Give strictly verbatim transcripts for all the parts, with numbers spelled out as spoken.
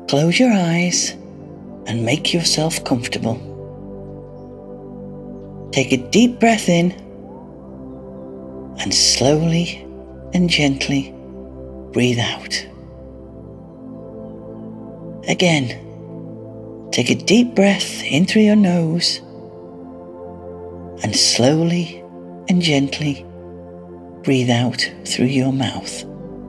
Close your eyes and make yourself comfortable. Take a deep breath in and slowly and gently breathe out. Again, take a deep breath in through your nose and slowly and gently breathe out through your mouth.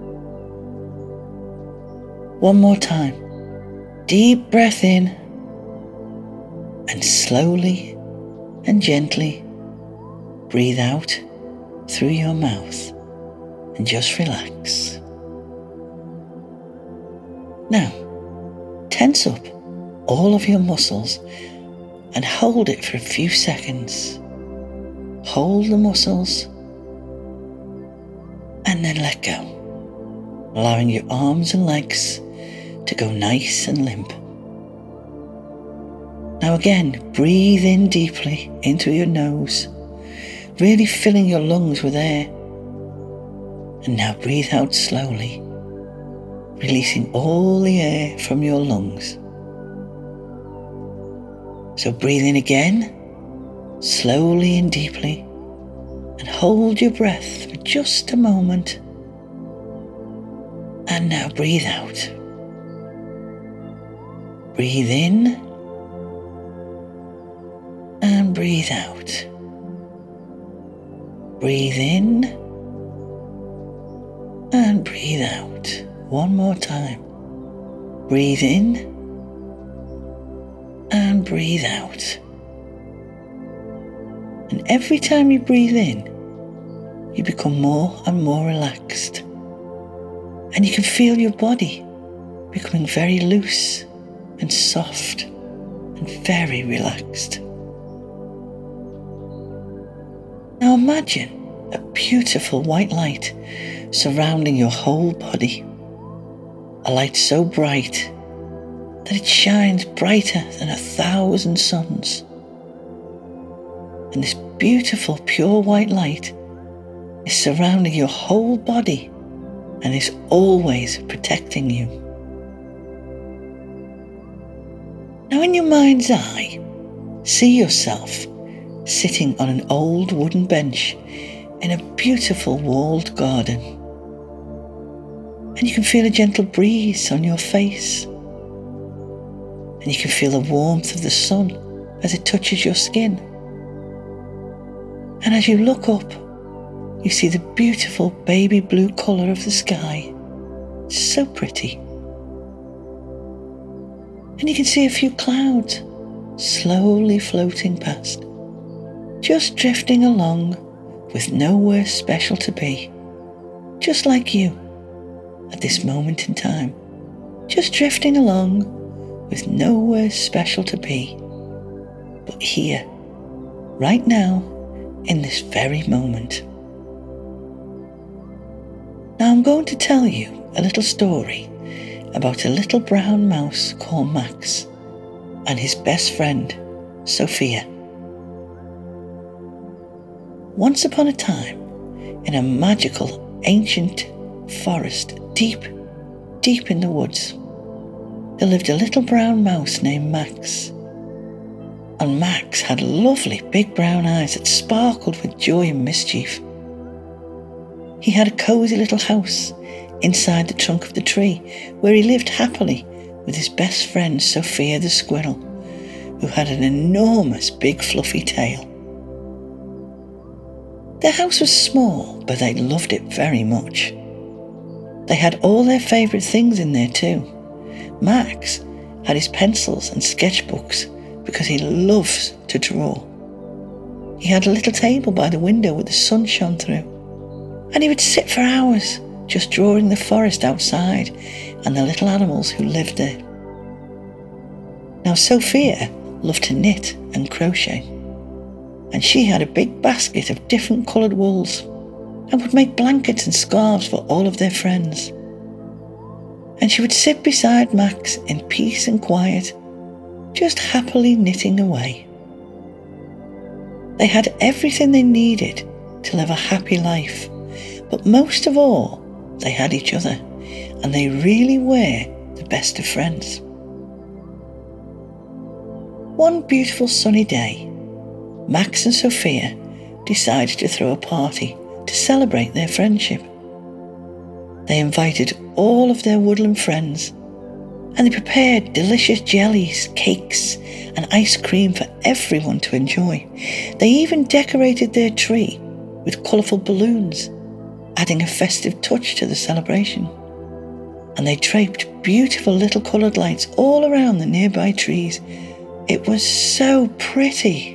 One more time. Deep breath in and slowly and gently breathe out through your mouth and just relax. Now, tense up all of your muscles and hold it for a few seconds. Hold the muscles and then let go, allowing your arms and legs to go nice and limp. Now again, breathe in deeply in through your nose, really filling your lungs with air. And now breathe out slowly, releasing all the air from your lungs. So breathe in again, slowly and deeply, and hold your breath for just a moment. And now breathe out. Breathe in and breathe out. Breathe in and breathe out. One more time. Breathe in and breathe out. And every time you breathe in, you become more and more relaxed. And you can feel your body becoming very loose and soft and very relaxed. Now imagine a beautiful white light surrounding your whole body. A light so bright that it shines brighter than a thousand suns. And this beautiful pure white light is surrounding your whole body and is always protecting you. Now in your mind's eye, see yourself sitting on an old wooden bench in a beautiful walled garden. And you can feel a gentle breeze on your face. And you can feel the warmth of the sun as it touches your skin. And as you look up, you see the beautiful baby blue colour of the sky. It's so pretty. And you can see a few clouds slowly floating past, just drifting along with nowhere special to be, just like you at this moment in time, just drifting along with nowhere special to be, but here, right now, in this very moment. Now I'm going to tell you a little story about a little brown mouse called Max and his best friend, Sophia. Once upon a time, in a magical, ancient forest deep, deep in the woods, there lived a little brown mouse named Max. And Max had lovely big brown eyes that sparkled with joy and mischief. He had a cosy little house inside the trunk of the tree where he lived happily with his best friend Sophia the squirrel, who had an enormous big fluffy tail. Their house was small, but they loved it very much. They had all their favourite things in there too. Max had his pencils and sketchbooks because he loves to draw. He had a little table by the window where the sun shone through, and he would sit for hours just drawing the forest outside and the little animals who lived there. Now Sophia loved to knit and crochet, and she had a big basket of different coloured wools and would make blankets and scarves for all of their friends. And she would sit beside Max in peace and quiet, just happily knitting away. They had everything they needed to live a happy life, but most of all, they had each other, and they really were the best of friends. One beautiful sunny day, Max and Sophia decided to throw a party to celebrate their friendship. They invited all of their woodland friends, and they prepared delicious jellies, cakes, and ice cream for everyone to enjoy. They even decorated their tree with colourful balloons, adding a festive touch to the celebration. And they draped beautiful little coloured lights all around the nearby trees. It was so pretty.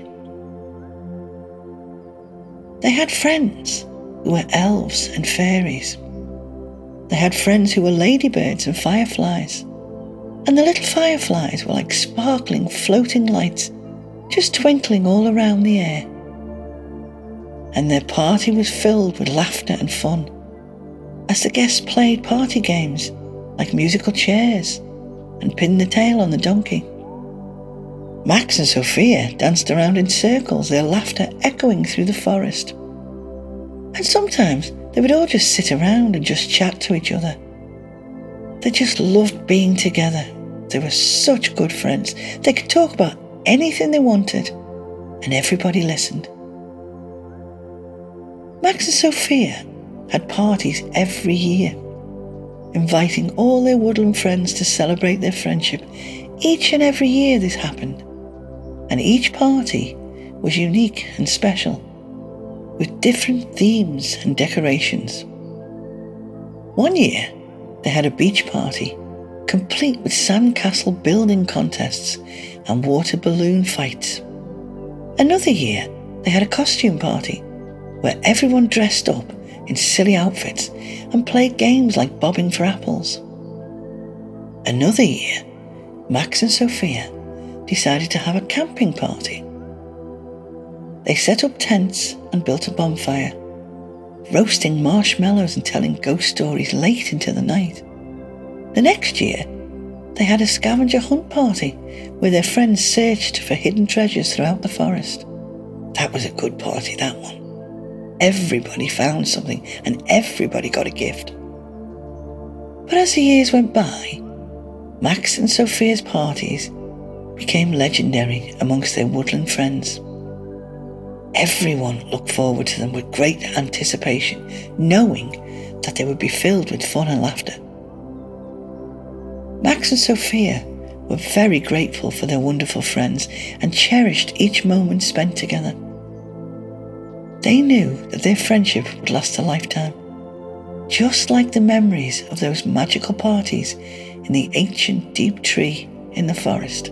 They had friends who were elves and fairies. They had friends who were ladybirds and fireflies. And the little fireflies were like sparkling, floating lights, just twinkling all around the air. And their party was filled with laughter and fun, as the guests played party games like musical chairs and pin the tail on the donkey. Max and Sophia danced around in circles, their laughter echoing through the forest. And sometimes they would all just sit around and just chat to each other. They just loved being together. They were such good friends. They could talk about anything they wanted, and everybody listened. Max and Sophia had parties every year, inviting all their woodland friends to celebrate their friendship. Each and every year this happened, and each party was unique and special, with different themes and decorations. One year, they had a beach party, complete with sandcastle building contests and water balloon fights. Another year, they had a costume party, where everyone dressed up in silly outfits and played games like bobbing for apples. Another year, Max and Sophia decided to have a camping party. They set up tents and built a bonfire, roasting marshmallows and telling ghost stories late into the night. The next year, they had a scavenger hunt party where their friends searched for hidden treasures throughout the forest. That was a good party, that one. Everybody found something and everybody got a gift. But as the years went by, Max and Sophia's parties became legendary amongst their woodland friends. Everyone looked forward to them with great anticipation, knowing that they would be filled with fun and laughter. Max and Sophia were very grateful for their wonderful friends and cherished each moment spent together. They knew that their friendship would last a lifetime, just like the memories of those magical parties in the ancient deep tree in the forest.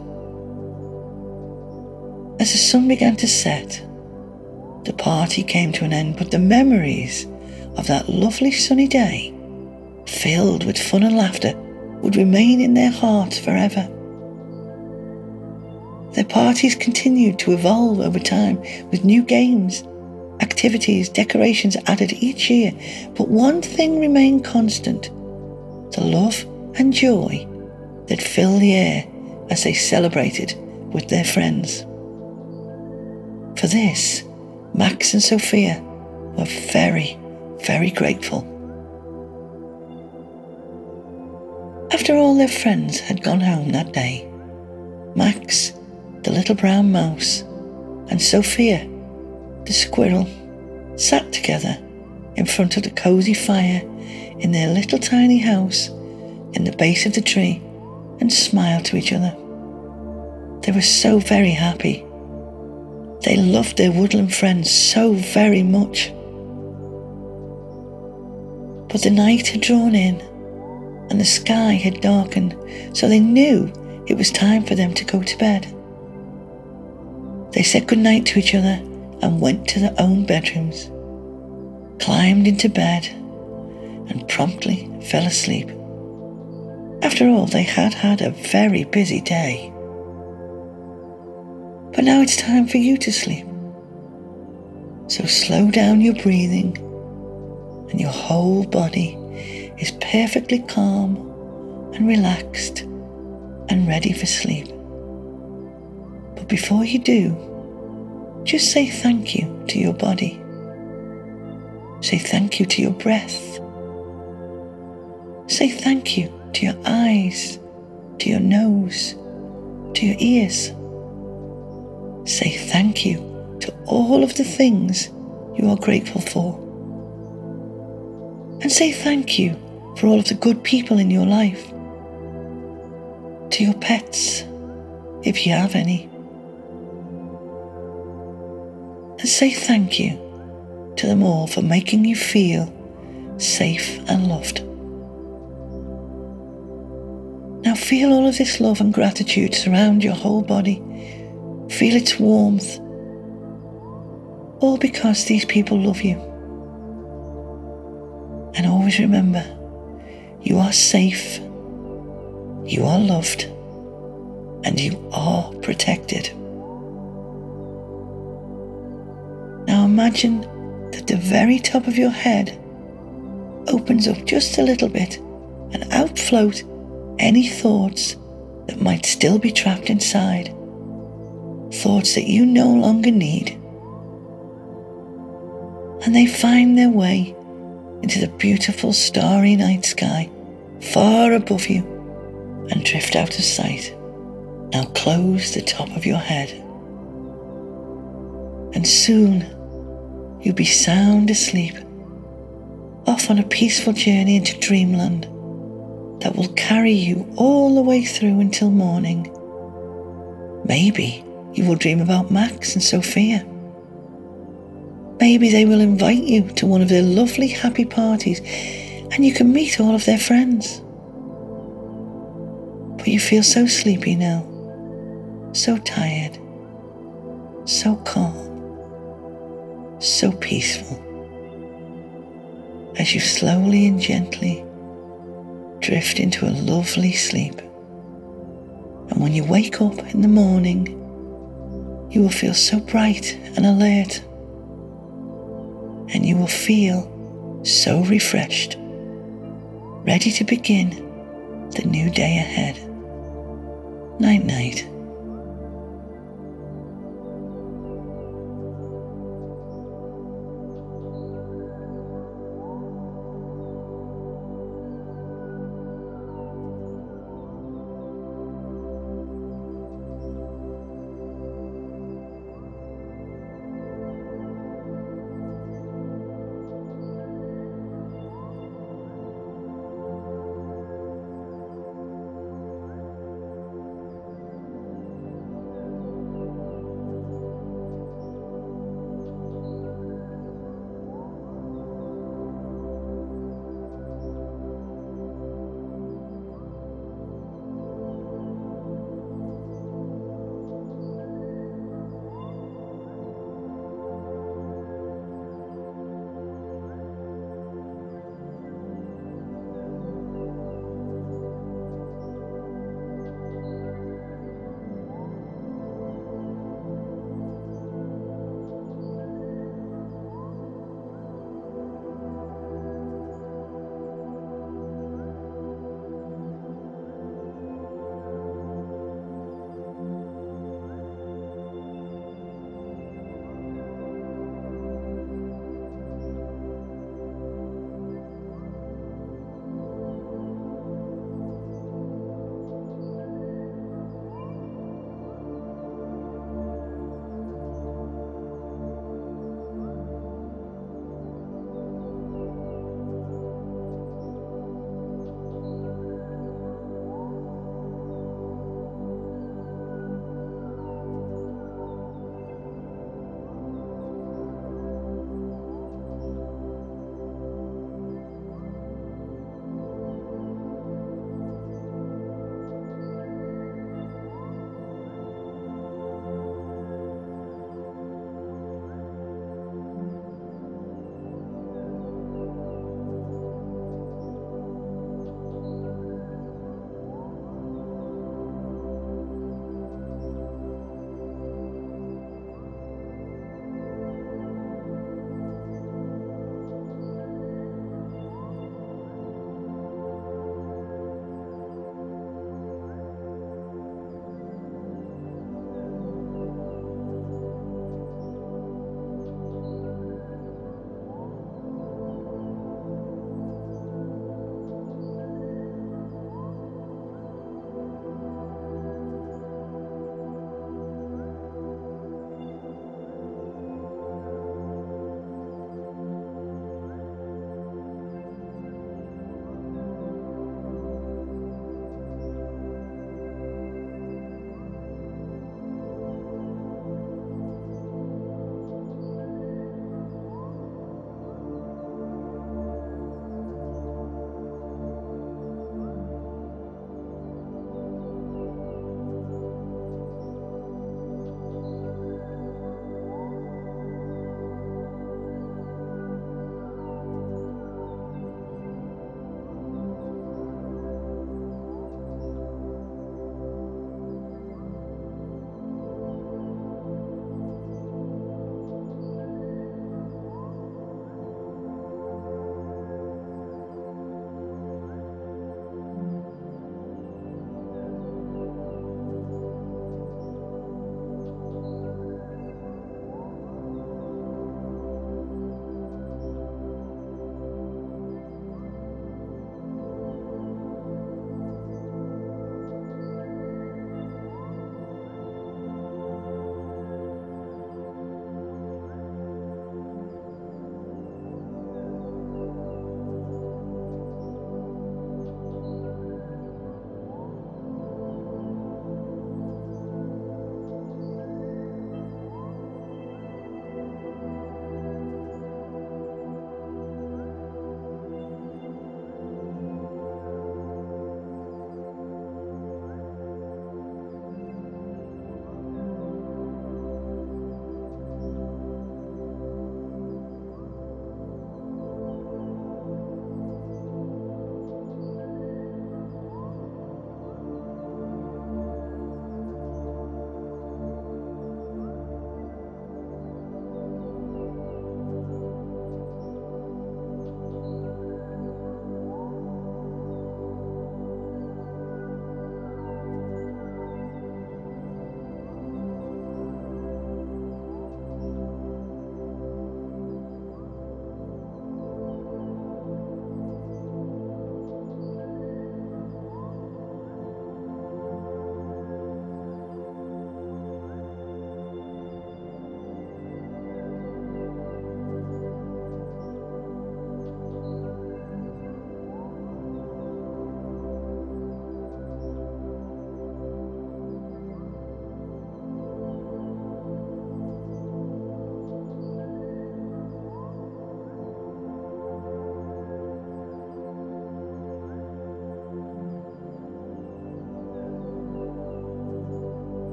As the sun began to set, the party came to an end, but the memories of that lovely sunny day, filled with fun and laughter, would remain in their hearts forever. Their parties continued to evolve over time with new games, activities, decorations added each year, but one thing remained constant: the love and joy that filled the air as they celebrated with their friends. For this, Max and Sophia were very, very grateful. After all their friends had gone home that day, Max, the little brown mouse, and Sophia, the squirrel, sat together in front of the cosy fire in their little tiny house in the base of the tree and smiled to each other. They were so very happy. They loved their woodland friends so very much. But the night had drawn in and the sky had darkened, so they knew it was time for them to go to bed. They said goodnight to each other and went to their own bedrooms, climbed into bed, and promptly fell asleep. After all, they had had a very busy day. But now it's time for you to sleep. So slow down your breathing, and your whole body is perfectly calm and relaxed and ready for sleep. But before you do, just say thank you to your body. Say thank you to your breath. Say thank you to your eyes, to your nose, to your ears, Say thank you to all of the things you are grateful for. And say thank you for all of the good people in your life. To your pets, if you have any. And say thank you to them all for making you feel safe and loved. Now feel all of this love and gratitude surround your whole body. Feel its warmth. All because these people love you. And always remember, you are safe, you are loved, and you are protected. Now imagine that the very top of your head opens up just a little bit and out float any thoughts that might still be trapped inside. Thoughts that you no longer need. And they find their way into the beautiful starry night sky far above you and drift out of sight. Now close the top of your head. And soon you'll be sound asleep, off on a peaceful journey into dreamland that will carry you all the way through until morning. Maybe you will dream about Max and Sophia. Maybe they will invite you to one of their lovely happy parties and you can meet all of their friends. But you feel so sleepy now, so tired, so calm, so peaceful, as you slowly and gently drift into a lovely sleep. And when you wake up in the morning, you will feel so bright and alert, and you will feel so refreshed, ready to begin the new day ahead. Night night.